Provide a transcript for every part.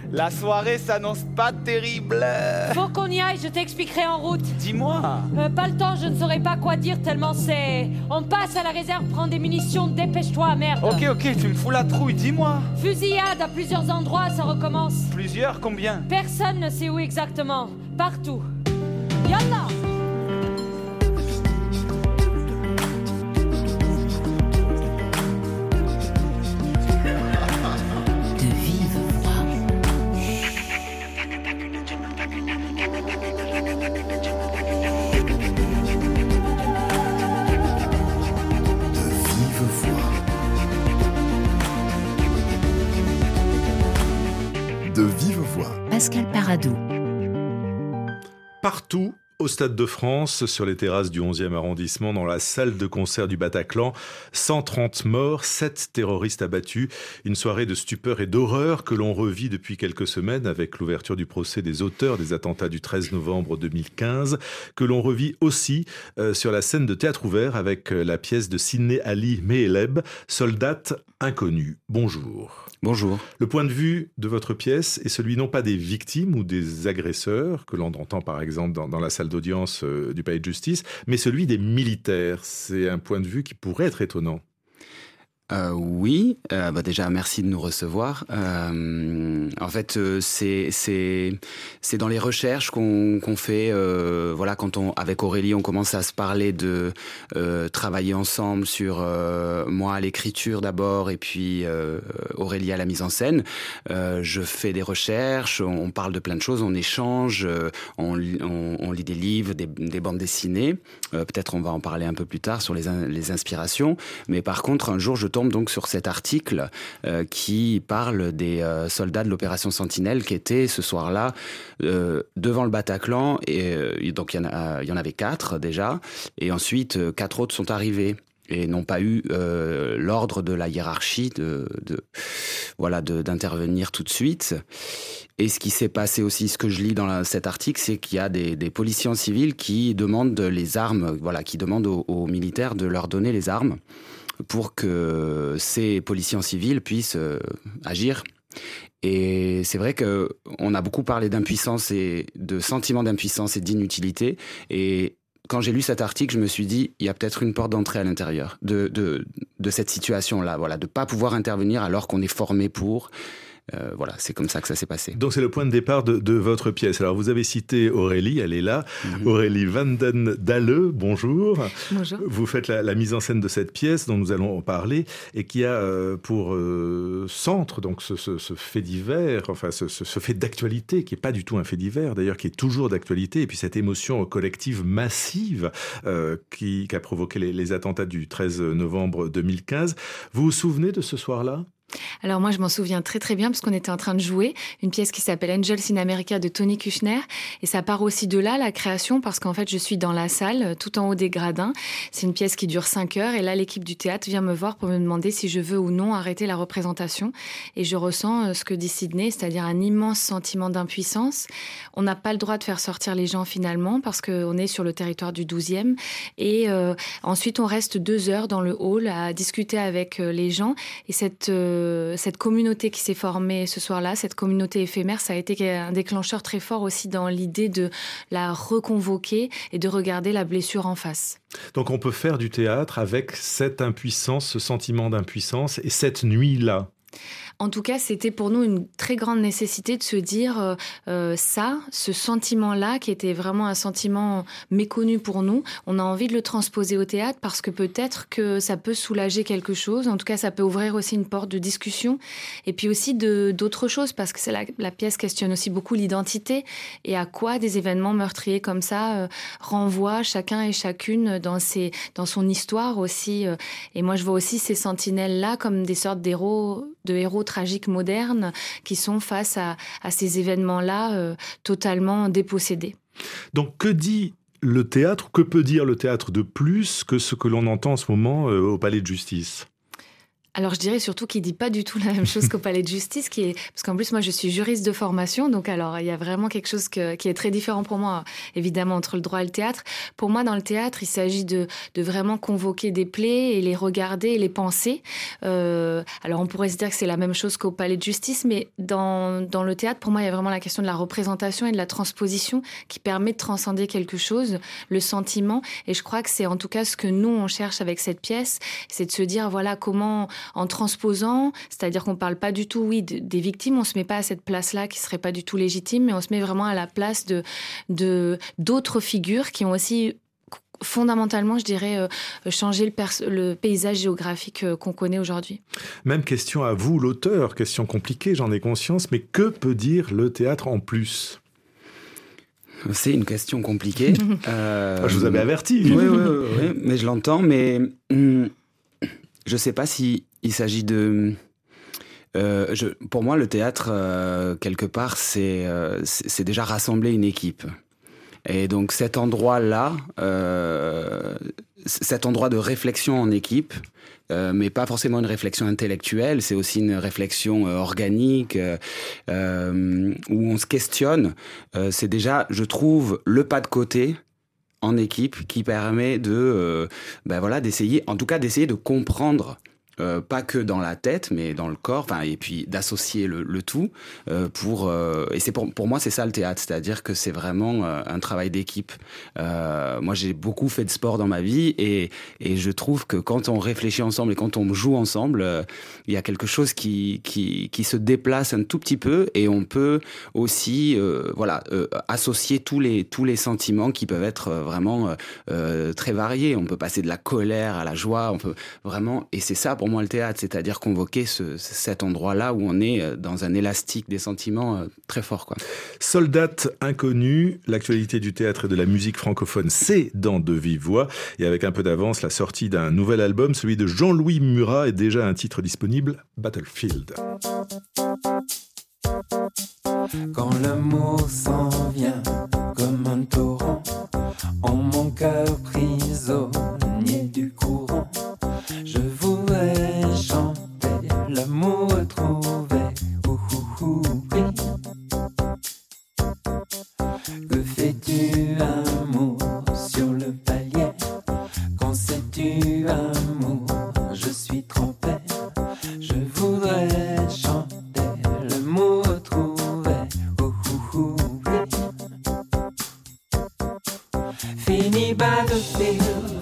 La soirée s'annonce pas terrible. Faut qu'on y aille, je t'expliquerai en route. Dis-moi. Pas le temps, je ne saurais pas quoi dire tellement c'est... On passe à la réserve, prends des munitions, dépêche-toi, merde. Ok, tu me fous la trouille, dis-moi. Fusillade à plusieurs endroits, ça recommence. Plusieurs, combien? Personne ne sait où exactement. Partout. Yallah. De vive voix. Pascal Paradou. Partout au Stade de France, sur les terrasses du 11e arrondissement, dans la salle de concert du Bataclan, 130 morts, 7 terroristes abattus. Une soirée de stupeur et d'horreur que l'on revit depuis quelques semaines avec l'ouverture du procès des auteurs des attentats du 13 novembre 2015, que l'on revit aussi sur la scène de théâtre ouvert avec la pièce de Sidney Ali Meheleb, Soldate inconnue. Bonjour. Bonjour. Le point de vue de votre pièce est celui non pas des victimes ou des agresseurs, que l'on entend par exemple dans la salle d'audience du palais de justice, mais celui des militaires. C'est un point de vue qui pourrait être étonnant. Oui, déjà merci de nous recevoir. En fait, c'est dans les recherches qu'on fait. Quand avec Aurélie, on commence à se parler de travailler ensemble sur moi à l'écriture d'abord, et puis Aurélie à la mise en scène. Je fais des recherches, on parle de plein de choses, on échange, on lit des livres, des bandes dessinées. Peut-être on va en parler un peu plus tard sur les inspirations. Mais par contre, un jour, je tombe donc sur cet article qui parle des soldats de l'opération Sentinelle qui étaient ce soir-là devant le Bataclan. Et donc il y en avait 4 déjà, et ensuite 4 autres sont arrivés et n'ont pas eu l'ordre de la hiérarchie d'intervenir tout de suite. Et ce qui s'est passé aussi, ce que je lis dans cet article, c'est qu'il y a des policiers en civil qui demandent les armes, qui demandent aux militaires de leur donner les armes pour que ces policiers en civil puissent agir. Et c'est vrai qu'on a beaucoup parlé d'impuissance et de sentiment d'impuissance et d'inutilité. Et quand j'ai lu cet article, je me suis dit, il y a peut-être une porte d'entrée à l'intérieur de cette situation-là, de ne pas pouvoir intervenir alors qu'on est formé pour... c'est comme ça que ça s'est passé. Donc c'est le point de départ de votre pièce. Alors vous avez cité Aurélie, elle est là. Aurélie Vanden Dalle, bonjour. Bonjour. Vous faites la mise en scène de cette pièce dont nous allons parler et qui a pour centre donc ce fait divers, ce fait d'actualité qui n'est pas du tout un fait divers d'ailleurs, qui est toujours d'actualité, et puis cette émotion collective massive qui a provoqué les attentats du 13 novembre 2015. Vous vous souvenez de ce soir-là ? Alors moi je m'en souviens très très bien parce qu'on était en train de jouer une pièce qui s'appelle Angels in America de Tony Kushner, et ça part aussi de là la création, parce qu'en fait je suis dans la salle tout en haut des gradins. C'est une pièce qui dure 5 heures et là l'équipe du théâtre vient me voir pour me demander si je veux ou non arrêter la représentation, et je ressens ce que dit Sidney, c'est-à-dire un immense sentiment d'impuissance. On n'a pas le droit de faire sortir les gens finalement parce qu'on est sur le territoire du 12e, et ensuite on reste 2 heures dans le hall à discuter avec les gens, et cette communauté qui s'est formée ce soir-là, cette communauté éphémère, ça a été un déclencheur très fort aussi dans l'idée de la reconvoquer et de regarder la blessure en face. Donc on peut faire du théâtre avec cette impuissance, ce sentiment d'impuissance et cette nuit-là. En tout cas, c'était pour nous une très grande nécessité de se dire ce sentiment-là, qui était vraiment un sentiment méconnu pour nous, on a envie de le transposer au théâtre parce que peut-être que ça peut soulager quelque chose. En tout cas, ça peut ouvrir aussi une porte de discussion et puis aussi d'autres choses, parce que la pièce questionne aussi beaucoup l'identité et à quoi des événements meurtriers comme ça renvoient chacun et chacune dans son histoire aussi. Et moi, je vois aussi ces sentinelles-là comme des sortes de héros tragiques modernes qui sont face à ces événements-là totalement dépossédés. Donc que dit le théâtre, que peut dire le théâtre de plus que ce que l'on entend en ce moment au Palais de Justice ? Alors je dirais surtout qu'il dit pas du tout la même chose qu'au Palais de Justice, parce qu'en plus moi je suis juriste de formation, donc alors il y a vraiment quelque chose qui est très différent pour moi, évidemment, entre le droit et le théâtre. Pour moi, dans le théâtre, il s'agit de vraiment convoquer des plaies et les regarder et les penser. Alors on pourrait se dire que c'est la même chose qu'au Palais de Justice, mais dans le théâtre, pour moi, il y a vraiment la question de la représentation et de la transposition qui permet de transcender quelque chose, le sentiment. Et je crois que c'est en tout cas ce que nous on cherche avec cette pièce, c'est de se dire voilà comment, en transposant, c'est-à-dire qu'on parle pas du tout, des victimes, on se met pas à cette place-là qui serait pas du tout légitime, mais on se met vraiment à la place d'autres figures qui ont aussi fondamentalement, je dirais, changé le paysage géographique qu'on connaît aujourd'hui. Même question à vous, l'auteur, question compliquée, j'en ai conscience, mais que peut dire le théâtre en plus ? C'est une question compliquée. Je vous avais averti. Oui, mais je l'entends, mais je ne sais pas s'il s'agit de... pour moi, le théâtre, quelque part, c'est déjà rassembler une équipe. Et donc cet endroit-là, cet endroit de réflexion en équipe, mais pas forcément une réflexion intellectuelle, c'est aussi une réflexion organique, où on se questionne. C'est déjà, je trouve, le pas de côté en équipe qui permet d'essayer, en tout cas d'essayer de comprendre. Pas que dans la tête, mais dans le corps, et puis d'associer le tout et c'est pour moi c'est ça le théâtre, c'est-à-dire que c'est vraiment un travail d'équipe. Moi j'ai beaucoup fait de sport dans ma vie et je trouve que quand on réfléchit ensemble et quand on joue ensemble, il y a quelque chose qui se déplace un tout petit peu et on peut aussi associer tous les sentiments qui peuvent être vraiment très variés. On peut passer de la colère à la joie, on peut vraiment, et c'est ça pour moi le théâtre, c'est-à-dire convoquer cet endroit-là où on est dans un élastique des sentiments très fort, quoi. Soldate inconnue, l'actualité du théâtre et de la musique francophone, c'est dans De Vive Voix. Et avec un peu d'avance, la sortie d'un nouvel album, celui de Jean-Louis Murat, est déjà un titre disponible, Battlefield. Quand l'amour s'en vient comme un torrent, en mon cœur prisonnier du courant, je voudrais chanter l'amour retrouvé. Oui. Que fais-tu amour sur le palier? Quand sais-tu amour? Je suis trempé. Je voudrais chanter l'amour retrouvé. Oui. Fini Battlefield.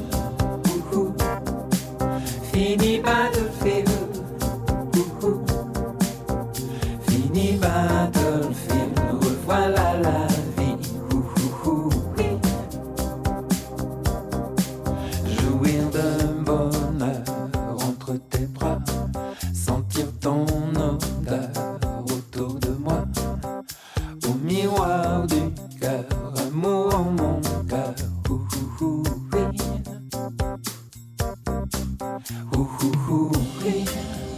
Fini Battlefield. Fini Battlefield. Revoilà la vie. Oui. Jouir d'un bonheur entre tes bras, sentir ton odeur autour de moi, au miroir du cœur, amour en mon cœur. Oui. Oui.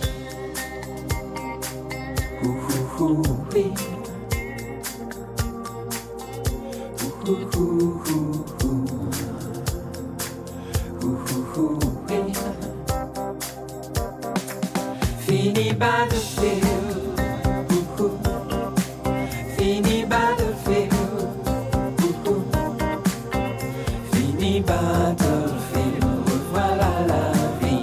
Fini Battlefield. Fini Battlefield. Fini Battlefield. Revoilà la vie.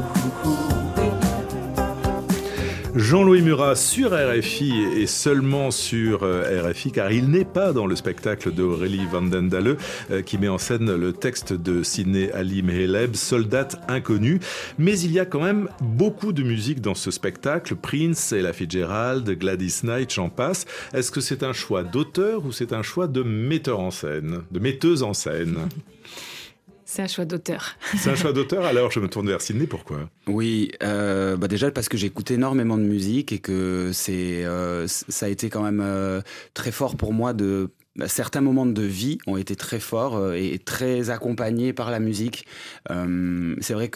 Jean-Louis Murat sur RFI et seulement sur RFI, car il n'est pas dans le spectacle d'Aurélie Vandendale qui met en scène le texte de Sidney Ali Meheleb, Soldate inconnue. Mais il y a quand même beaucoup de musique dans ce spectacle, Prince, Ella Fitzgerald, Gladys Knight, j'en passe. Est-ce que c'est un choix d'auteur ou c'est un choix de metteur en scène, de metteuse en scène ? C'est un choix d'auteur. C'est un choix d'auteur, alors je me tourne vers Sidney, pourquoi ? Oui, déjà parce que j'écoute énormément de musique et que ça a été quand même très fort pour moi certains moments de vie ont été très forts et très accompagnés par la musique. C'est vrai que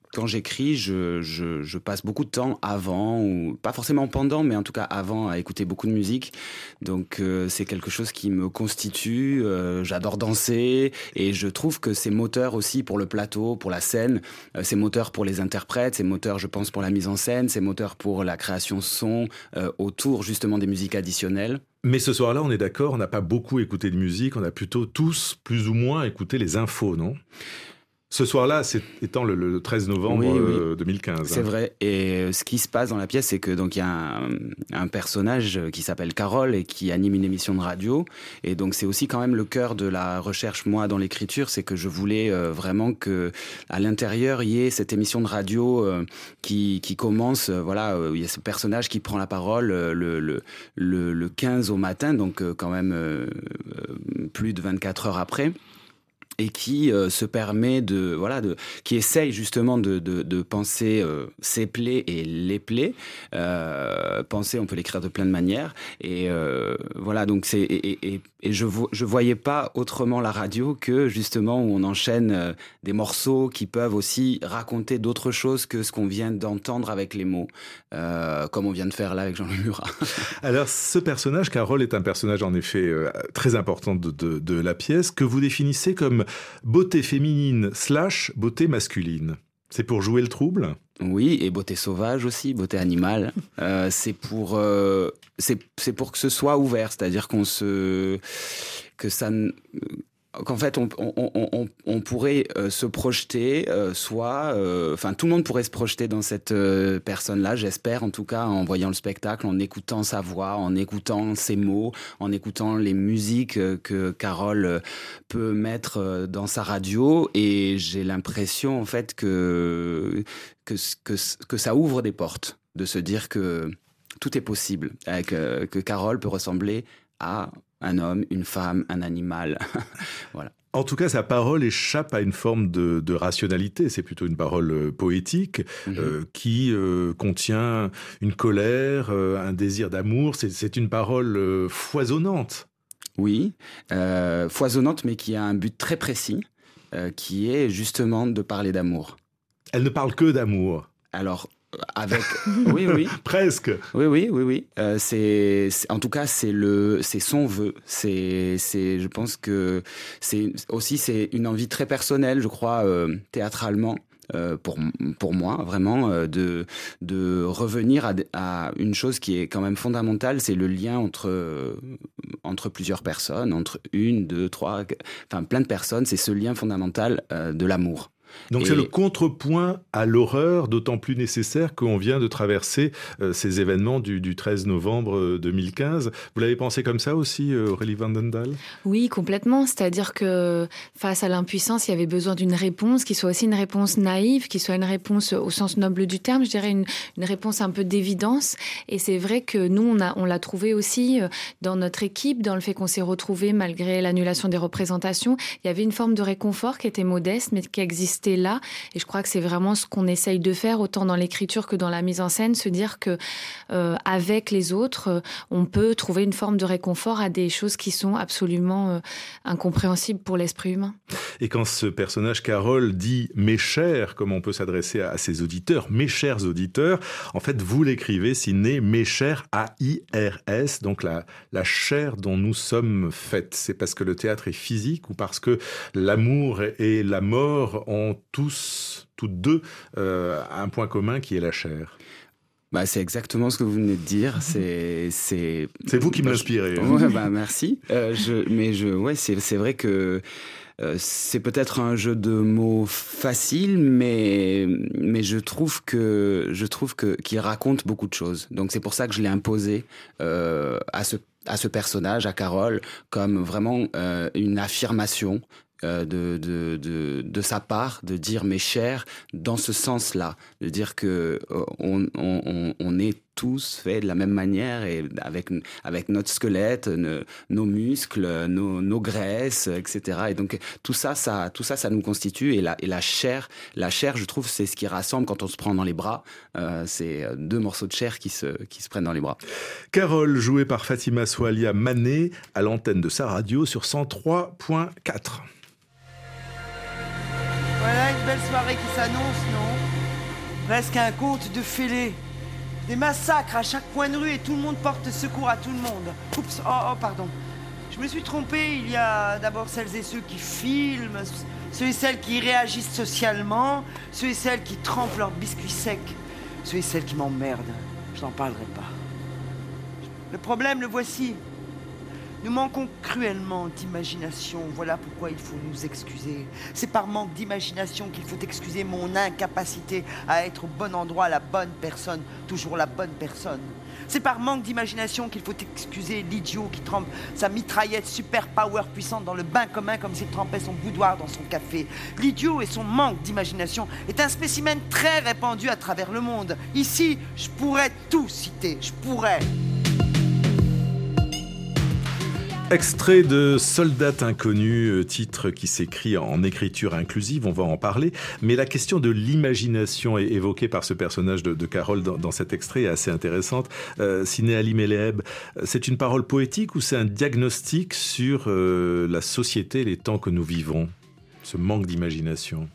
quand j'écris, je passe beaucoup de temps avant, ou pas forcément pendant, mais en tout cas avant, à écouter beaucoup de musique. Donc c'est quelque chose qui me constitue. J'adore danser et je trouve que c'est moteur aussi pour le plateau, pour la scène. C'est moteur pour les interprètes, c'est moteur, je pense, pour la mise en scène, c'est moteur pour la création son autour justement des musiques additionnelles. Mais ce soir-là, on est d'accord, on n'a pas beaucoup écouté de musique, on a plutôt tous, plus ou moins, écouté les infos, non ? Ce soir-là, étant le 13 novembre oui. 2015. C'est vrai. Et ce qui se passe dans la pièce, c'est que donc il y a un personnage qui s'appelle Carole et qui anime une émission de radio. Et donc c'est aussi quand même le cœur de la recherche, moi, dans l'écriture, c'est que je voulais vraiment que à l'intérieur il y ait cette émission de radio qui commence. Il y a ce personnage qui prend la parole le 15 au matin, donc quand même plus de 24 heures après. Et qui se permet qui essaye justement de penser ses plaies et les plaies. Penser, on peut l'écrire de plein de manières. Et donc je voyais pas autrement la radio que justement où on enchaîne des morceaux qui peuvent aussi raconter d'autres choses que ce qu'on vient d'entendre avec les mots, comme on vient de faire là avec Jean-Louis Murat. Alors ce personnage, Carole, est un personnage en effet très important de la pièce que vous définissez comme beauté féminine / beauté masculine. C'est pour jouer le trouble ? Oui, et beauté sauvage aussi, beauté animale. C'est pour que ce soit ouvert, c'est-à-dire qu'en fait, on pourrait se projeter, tout le monde pourrait se projeter dans cette personne-là, j'espère, en tout cas, en voyant le spectacle, en écoutant sa voix, en écoutant ses mots, en écoutant les musiques que Carole peut mettre dans sa radio. Et j'ai l'impression, en fait, que ça ouvre des portes, de se dire que tout est possible, que Carole peut ressembler à un homme, une femme, un animal. Voilà. En tout cas, sa parole échappe à une forme de rationalité. C'est plutôt une parole poétique qui contient une colère, un désir d'amour. C'est une parole foisonnante. Oui, foisonnante, mais qui a un but très précis, qui est justement de parler d'amour. Elle ne parle que d'amour. Alors, oui. Presque. Oui. En tout cas, c'est son vœu. Je pense que c'est une envie très personnelle, je crois, théâtralement. Pour moi, vraiment, de revenir à une chose qui est quand même fondamentale, c'est le lien entre plusieurs personnes, entre une, deux, trois, enfin plein de personnes. C'est ce lien fondamental de l'amour. Donc c'est le contrepoint à l'horreur, d'autant plus nécessaire qu'on vient de traverser ces événements du 13 novembre 2015. Vous l'avez pensé comme ça aussi, Aurélie Vandendal ? Oui, complètement. C'est-à-dire que face à l'impuissance, il y avait besoin d'une réponse qui soit aussi une réponse naïve, qui soit une réponse au sens noble du terme, je dirais une réponse un peu d'évidence. Et c'est vrai que nous, on l'a trouvé aussi dans notre équipe, dans le fait qu'on s'est retrouvés malgré l'annulation des représentations. Il y avait une forme de réconfort qui était modeste, mais qui existait là, et je crois que c'est vraiment ce qu'on essaye de faire autant dans l'écriture que dans la mise en scène, se dire que avec les autres, on peut trouver une forme de réconfort à des choses qui sont absolument incompréhensibles pour l'esprit humain. Et quand ce personnage Carole dit « mes chers », comme on peut s'adresser à ses auditeurs, « mes chers auditeurs », en fait vous l'écrivez signé « mes chers AIRS », donc la chair dont nous sommes faites. C'est parce que le théâtre est physique ou parce que l'amour et la mort ont toutes deux, un point commun qui est la chair. C'est exactement ce que vous venez de dire. C'est vous qui m'inspirez. Ouais, merci. C'est vrai que c'est peut-être un jeu de mots facile, mais je trouve qu'il raconte beaucoup de choses. Donc c'est pour ça que je l'ai imposé à ce personnage, à Carole, comme vraiment une affirmation. De sa part, de dire mes chers dans ce sens-là, de dire que on est tous faits de la même manière et avec notre squelette, nos muscles, nos graisses, etc. Et donc tout ça nous constitue et la chair, je trouve, c'est ce qui rassemble quand on se prend dans les bras. C'est deux morceaux de chair qui se prennent dans les bras. Carole, jouée par Fatima Soualia Mané, à l'antenne de sa radio sur 103.4. Voilà une belle soirée qui s'annonce, non ? Presque un conte de fêlés. Des massacres à chaque coin de rue et tout le monde porte secours à tout le monde. Oups, oh, pardon. Je me suis trompé, il y a d'abord celles et ceux qui filment, ceux et celles qui réagissent socialement, ceux et celles qui trempent leurs biscuits secs, ceux et celles qui m'emmerdent. Je n'en parlerai pas. Le problème, le voici. Nous manquons cruellement d'imagination. Voilà pourquoi il faut nous excuser. C'est par manque d'imagination qu'il faut excuser mon incapacité à être au bon endroit, la bonne personne, toujours la bonne personne. C'est par manque d'imagination qu'il faut excuser l'idiot qui trempe sa mitraillette super power puissante dans le bain commun comme s'il trempait son boudoir dans son café. L'idiot et son manque d'imagination est un spécimen très répandu à travers le monde. Ici, je pourrais tout citer. Je pourrais. Extrait de Soldat inconnu, titre qui s'écrit en écriture inclusive, on va en parler. Mais la question de l'imagination évoquée par ce personnage de Carole dans cet extrait est assez intéressante. Siné Ali Meleheb, c'est une parole poétique ou c'est un diagnostic sur la société, les temps que nous vivons, ce manque d'imagination?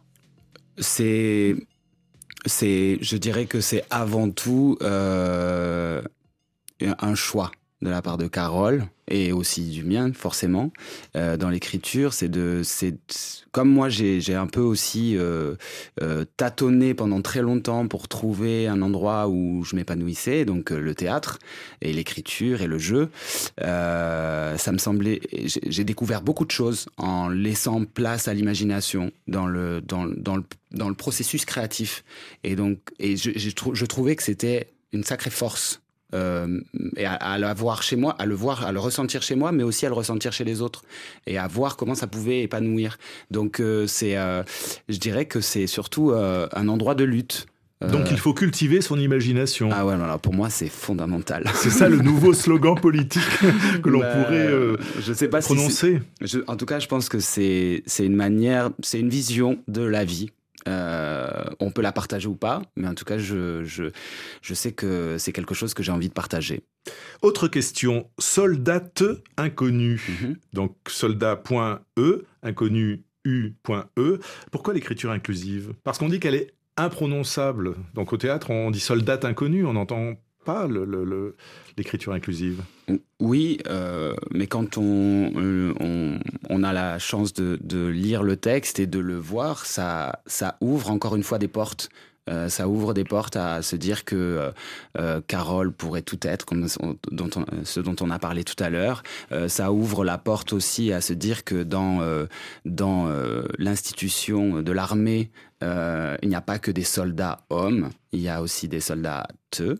Je dirais que c'est avant tout un choix de la part de Carole et aussi du mien forcément dans l'écriture. Comme moi j'ai un peu aussi tâtonné pendant très longtemps pour trouver un endroit où je m'épanouissais, donc le théâtre et l'écriture et le jeu. Ça me semblait, j'ai découvert beaucoup de choses en laissant place à l'imagination dans le processus créatif, et donc je trouvais que c'était une sacrée force. Et à la voir chez moi, à le ressentir chez moi, mais aussi à le ressentir chez les autres, et à voir comment ça pouvait épanouir. Donc je dirais que c'est surtout un endroit de lutte. Donc il faut cultiver son imagination. Ah ouais, voilà, pour moi c'est fondamental. C'est ça le nouveau slogan politique que l'on pourrait je sais pas prononcer. En tout cas, je pense que c'est une vision de la vie. On peut la partager ou pas, mais en tout cas, je sais que c'est quelque chose que j'ai envie de partager. Autre question, soldate inconnu. Donc soldat.e, inconnu u.e. Pourquoi l'écriture inclusive? Parce qu'on dit qu'elle est imprononçable. Donc au théâtre, on dit soldate inconnu, on n'entend pas l'écriture inclusive. Oui, mais quand on a la chance de lire le texte et de le voir, ça ouvre encore une fois des portes. Ça ouvre des portes à se dire que Carole pourrait tout être, comme ce dont on a parlé tout à l'heure. Ça ouvre la porte aussi à se dire que dans l'institution de l'armée, il n'y a pas que des soldats hommes, il y a aussi des soldats te.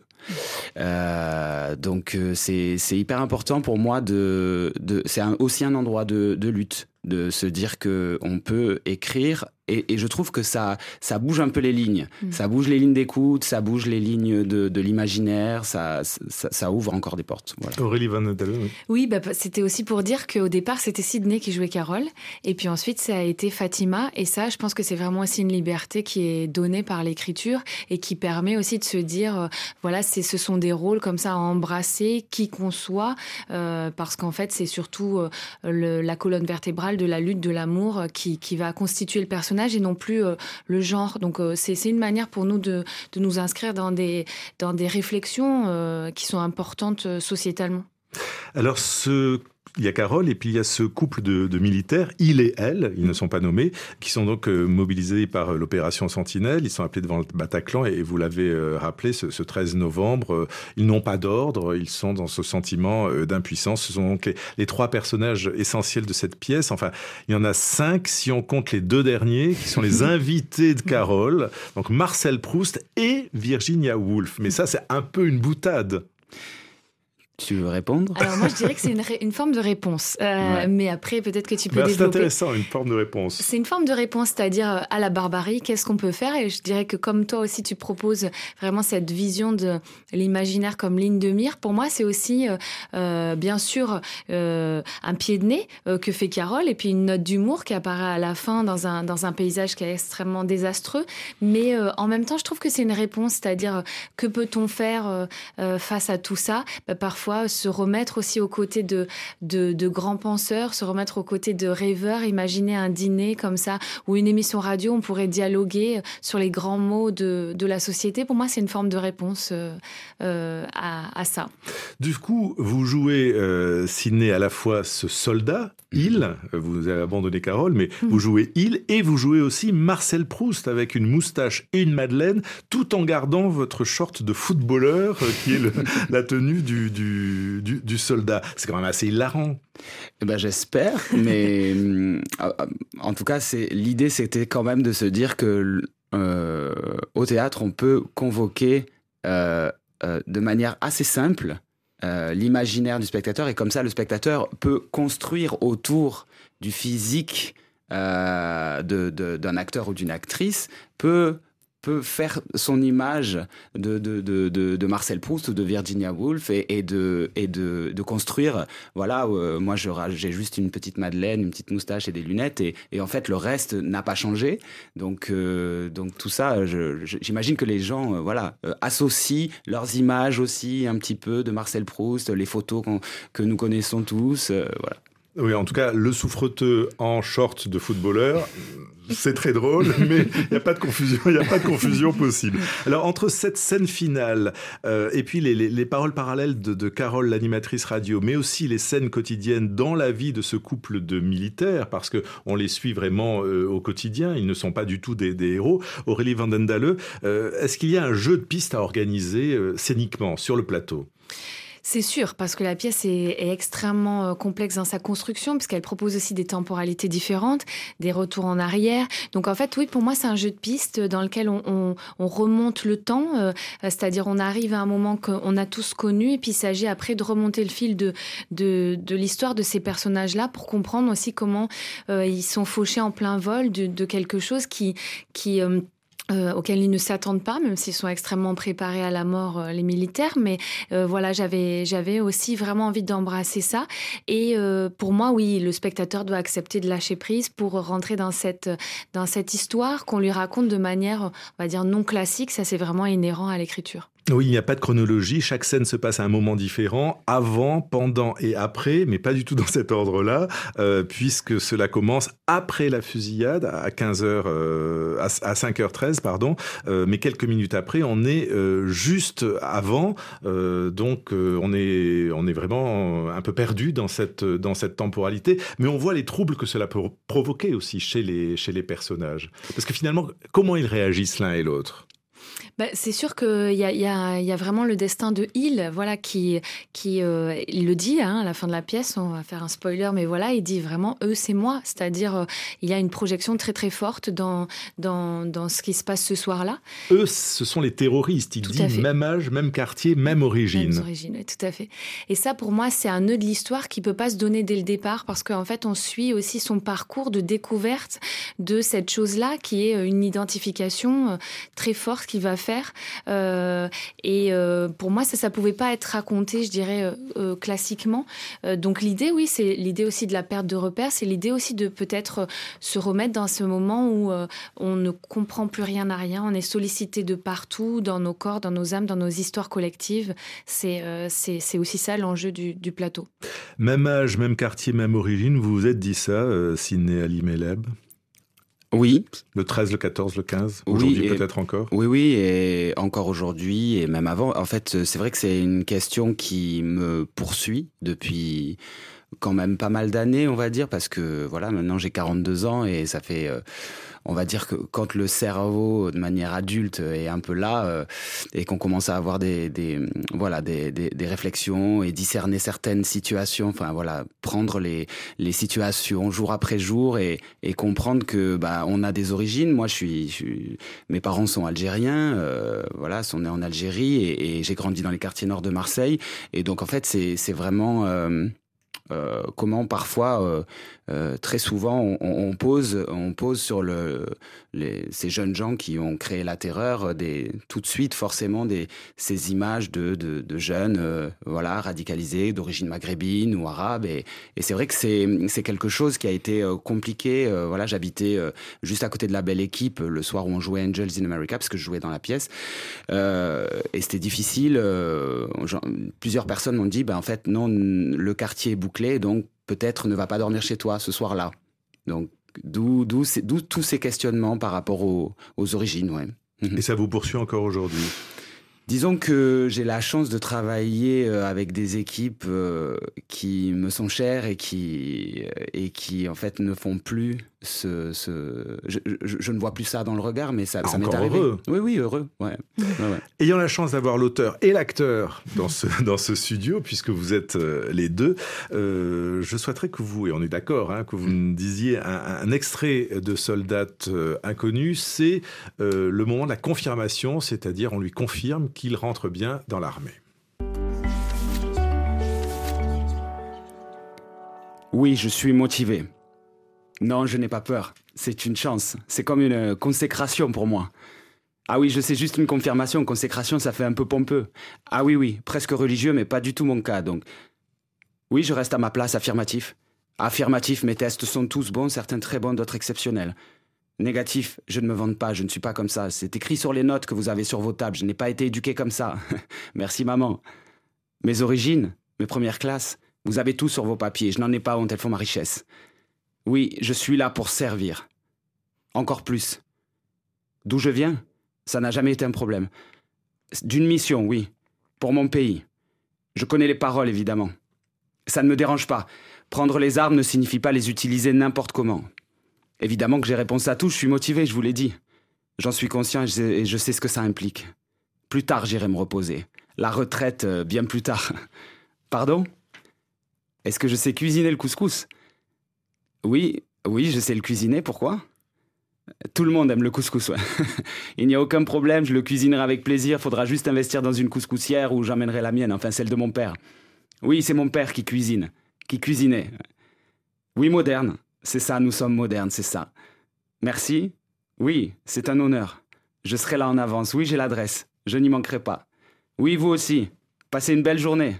Donc c'est hyper important pour moi c'est aussi un endroit de lutte, de se dire que on peut écrire, et je trouve que ça bouge un peu les lignes. Ça bouge les lignes d'écoute, ça bouge les lignes de l'imaginaire, ça ouvre encore des portes. Voilà. Aurélie Van Dalen. Oui, c'était aussi pour dire qu'au départ c'était Sydney qui jouait Carole, et puis ensuite ça a été Fatima, et ça je pense que c'est vraiment aussi une liberté qui est donnée par l'écriture et qui permet aussi de se dire voilà, ce sont des rôles comme ça à embrasser qui qu'on soit, parce qu'en fait c'est surtout la colonne vertébrale de la lutte de l'amour qui va constituer le personnage et non plus le genre. Donc c'est une manière pour nous de nous inscrire dans des réflexions qui sont importantes sociétalement. Alors il y a Carole et puis il y a ce couple de militaires, il et elle, ils ne sont pas nommés, qui sont donc mobilisés par l'opération Sentinelle. Ils sont appelés devant le Bataclan et vous l'avez rappelé, ce 13 novembre, ils n'ont pas d'ordre, ils sont dans ce sentiment d'impuissance. Ce sont donc les trois personnages essentiels de cette pièce. Enfin, il y en a 5 si on compte les 2 derniers, qui sont les invités de Carole, donc Marcel Proust et Virginia Woolf. Mais ça, c'est un peu une boutade. Tu veux répondre? Alors moi je dirais que c'est une forme de réponse, ouais. Mais après peut-être que tu peux développer. C'est intéressant, une forme de réponse. C'est une forme de réponse, c'est-à-dire à la barbarie, qu'est-ce qu'on peut faire? Et je dirais que comme toi aussi tu proposes vraiment cette vision de l'imaginaire comme ligne de mire, pour moi c'est aussi bien sûr un pied de nez que fait Carole, et puis une note d'humour qui apparaît à la fin dans un paysage qui est extrêmement désastreux, mais en même temps je trouve que c'est une réponse, c'est-à-dire que peut-on faire face à tout ça? Parfois fois se remettre aussi aux côtés de grands penseurs, se remettre aux côtés de rêveurs, imaginer un dîner comme ça ou une émission radio, on pourrait dialoguer sur les grands mots de la société. Pour moi, c'est une forme de réponse à ça. Du coup, vous jouez, Sidney, à la fois ce soldat, Il, vous avez abandonné Carole, mais vous jouez Il et vous jouez aussi Marcel Proust avec une moustache et une madeleine, tout en gardant votre short de footballeur qui est la tenue du soldat. C'est quand même assez hilarant. J'espère, mais en tout cas, l'idée, c'était quand même de se dire que au théâtre, on peut convoquer de manière assez simple l'imaginaire du spectateur, et comme ça le spectateur peut construire autour du physique d'un acteur ou d'une actrice, peut faire son image de Marcel Proust ou de Virginia Woolf et de construire, voilà, moi j'ai juste une petite madeleine, une petite moustache et des lunettes et en fait le reste n'a pas changé, donc tout ça, j'imagine que les gens associent leurs images aussi un petit peu de Marcel Proust, les photos que nous connaissons tous, voilà. Oui, en tout cas, le souffreteux en short de footballeur, c'est très drôle, mais il n'y a pas de confusion possible. Alors, entre cette scène finale et puis les paroles parallèles de Carole, l'animatrice radio, mais aussi les scènes quotidiennes dans la vie de ce couple de militaires, parce qu'on les suit vraiment au quotidien, ils ne sont pas du tout des héros. Aurélie van den Dalle, est-ce qu'il y a un jeu de pistes à organiser scéniquement sur le plateau ? C'est sûr, parce que la pièce est extrêmement complexe dans sa construction, puisqu'elle propose aussi des temporalités différentes, des retours en arrière. Donc en fait, oui, pour moi, c'est un jeu de pistes dans lequel on remonte le temps, c'est-à-dire on arrive à un moment qu'on a tous connu, et puis il s'agit après de remonter le fil de l'histoire de ces personnages-là pour comprendre aussi comment ils sont fauchés en plein vol de quelque chose qui auxquels ils ne s'attendent pas, même s'ils sont extrêmement préparés à la mort, les militaires. Mais voilà, j'avais aussi vraiment envie d'embrasser ça. Et pour moi, oui, le spectateur doit accepter de lâcher prise pour rentrer dans cette histoire qu'on lui raconte de manière, on va dire, non classique. Ça, c'est vraiment inhérent à l'écriture. Oui, il n'y a pas de chronologie, chaque scène se passe à un moment différent, avant, pendant et après, mais pas du tout dans cet ordre-là, puisque cela commence après la fusillade, à 5h13, pardon, mais quelques minutes après, on est juste avant, donc on est vraiment un peu perdu dans cette temporalité, mais on voit les troubles que cela peut provoquer aussi chez les personnages. Parce que finalement, comment ils réagissent l'un et l'autre ? C'est sûr qu'il y a vraiment le destin de Il, voilà, qui il le dit à la fin de la pièce, on va faire un spoiler, mais voilà, il dit vraiment « eux, c'est moi », c'est-à-dire il y a une projection très très forte dans ce qui se passe ce soir-là. Eux, ce sont les terroristes, il dit même âge, même quartier, même origine. Même origine, oui, tout à fait. Et ça, pour moi, c'est un nœud de l'histoire qui peut pas se donner dès le départ, parce qu'en fait, on suit aussi son parcours de découverte de cette chose-là, qui est une identification très forte qu'il va faire. Pour moi, ça pouvait pas être raconté, je dirais, classiquement. Donc l'idée, oui, c'est l'idée aussi de la perte de repères, c'est l'idée aussi de peut-être se remettre dans ce moment où on ne comprend plus rien à rien, on est sollicité de partout, dans nos corps, dans nos âmes, dans nos histoires collectives. C'est aussi ça l'enjeu du plateau. Même âge, même quartier, même origine, vous vous êtes dit ça, Sidney Ali Meleb ? Oui. Le 13, le 14, le 15, aujourd'hui peut-être encore. Oui, et encore aujourd'hui, et même avant. En fait, c'est vrai que c'est une question qui me poursuit depuis quand même pas mal d'années, on va dire, parce que voilà, maintenant j'ai 42 ans et ça fait... on va dire que quand le cerveau, de manière adulte, est un peu là et qu'on commence à avoir des réflexions et discerner certaines situations, enfin voilà, prendre les situations jour après jour et comprendre que on a des origines. Moi, mes parents sont algériens, sont nés en Algérie et j'ai grandi dans les quartiers nord de Marseille. Et donc en fait, c'est vraiment comment parfois, très souvent, on pose sur ces jeunes gens qui ont créé la terreur tout de suite forcément ces images de jeunes radicalisés d'origine maghrébine ou arabe, et c'est vrai que c'est quelque chose qui a été compliqué. J'habitais juste à côté de la Belle Équipe le soir où on jouait Angels in America, parce que je jouais dans la pièce, et c'était difficile. Plusieurs personnes m'ont dit en fait non, le quartier est bouclé, donc peut-être ne va pas dormir chez toi ce soir-là. Donc d'où tous ces questionnements par rapport aux origines. Ouais. Et ça vous poursuit encore aujourd'hui? Disons que j'ai la chance de travailler avec des équipes qui me sont chères et qui en fait ne font plus je ne vois plus ça dans le regard, mais ça m'est arrivé. Heureux. Oui, heureux. Ouais. Ouais. Ayant la chance d'avoir l'auteur et l'acteur dans ce studio, puisque vous êtes les deux, je souhaiterais que vous, et on est d'accord, que vous nous disiez un extrait de Soldat inconnu. C'est le moment de la confirmation, c'est-à-dire on lui confirme qu'il rentre bien dans l'armée. Oui, je suis motivé. Non, je n'ai pas peur. C'est une chance. C'est comme une consécration pour moi. Ah oui, je sais, juste une confirmation. Consécration, ça fait un peu pompeux. Ah oui, presque religieux, mais pas du tout mon cas, donc. Oui, je reste à ma place, affirmatif. Affirmatif, mes tests sont tous bons, certains très bons, d'autres exceptionnels. Négatif, je ne me vante pas, je ne suis pas comme ça. C'est écrit sur les notes que vous avez sur vos tables. Je n'ai pas été éduqué comme ça. Merci, maman. Mes origines, mes premières classes, vous avez tout sur vos papiers. Je n'en ai pas honte, elles font ma richesse. Oui, je suis là pour servir. Encore plus. D'où je viens, ça n'a jamais été un problème. D'une mission, oui. Pour mon pays. Je connais les paroles, évidemment. Ça ne me dérange pas. Prendre les armes ne signifie pas les utiliser n'importe comment. Évidemment que j'ai réponse à tout, je suis motivé, je vous l'ai dit. J'en suis conscient et je sais ce que ça implique. Plus tard, j'irai me reposer. La retraite, bien plus tard. Pardon ? Est-ce que je sais cuisiner le couscous ? Oui, je sais le cuisiner, pourquoi ? Tout le monde aime le couscous, ouais. Il n'y a aucun problème, je le cuisinerai avec plaisir, faudra juste investir dans une couscoussière où j'emmènerai la mienne, enfin celle de mon père. Oui, c'est mon père qui cuisinait. Oui, moderne, c'est ça, nous sommes modernes, c'est ça. Merci. Oui, c'est un honneur. Je serai là en avance, oui, j'ai l'adresse, je n'y manquerai pas. Oui, vous aussi, passez une belle journée.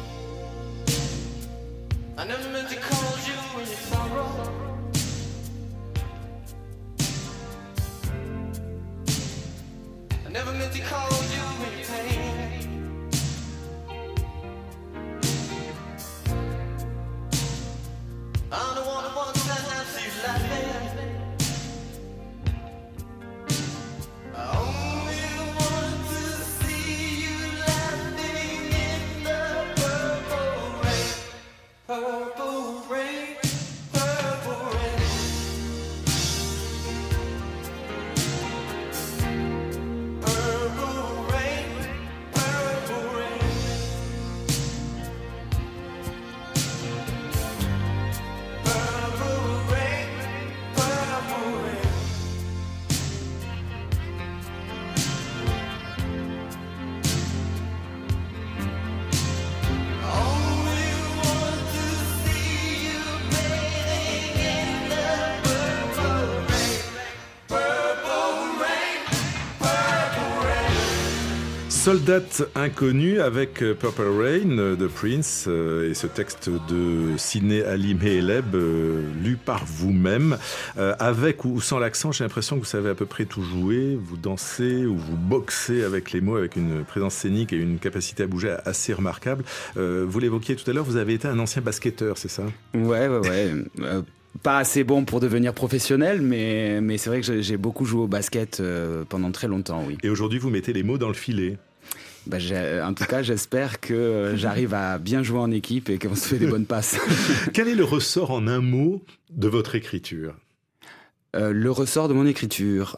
Soldat inconnu avec Purple Rain de Prince et ce texte de Sidney Ali Meheleb lu par vous-même. Avec ou sans l'accent, j'ai l'impression que vous savez à peu près tout jouer. Vous dansez ou vous boxez avec les mots, avec une présence scénique et une capacité à bouger assez remarquable. Vous l'évoquiez tout à l'heure, vous avez été un ancien basketteur, c'est ça ? Ouais. Pas assez bon pour devenir professionnel, mais c'est vrai que j'ai beaucoup joué au basket pendant très longtemps, oui. Et aujourd'hui, vous mettez les mots dans le filet. En tout cas, j'espère que j'arrive à bien jouer en équipe et qu'on se fait des bonnes passes. Quel est le ressort en un mot de votre écriture ? Le ressort de mon écriture.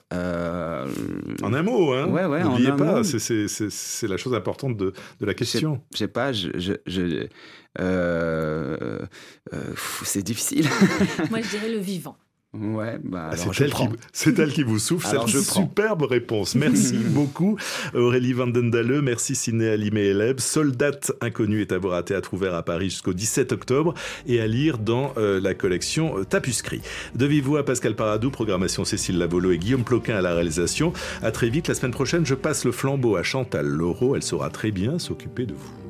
En un mot, hein ? Ouais, n'oubliez en un pas, mot. c'est la chose importante de la question. Je sais pas, c'est difficile. Moi, je dirais le vivant. Ouais, bah alors c'est elle qui vous souffle cette superbe réponse. Merci beaucoup Aurélie Vandendale, merci Ciné Alimé Eleb. Soldate inconnue est à voir à Théâtre Ouvert à Paris jusqu'au 17 octobre et à lire dans la collection Tapuscrit. De vive voix, Pascal Paradou, programmation Cécile Lavolo et Guillaume Ploquin à la réalisation. À très vite, la semaine prochaine, je passe le flambeau à Chantal Laureau, elle saura très bien s'occuper de vous.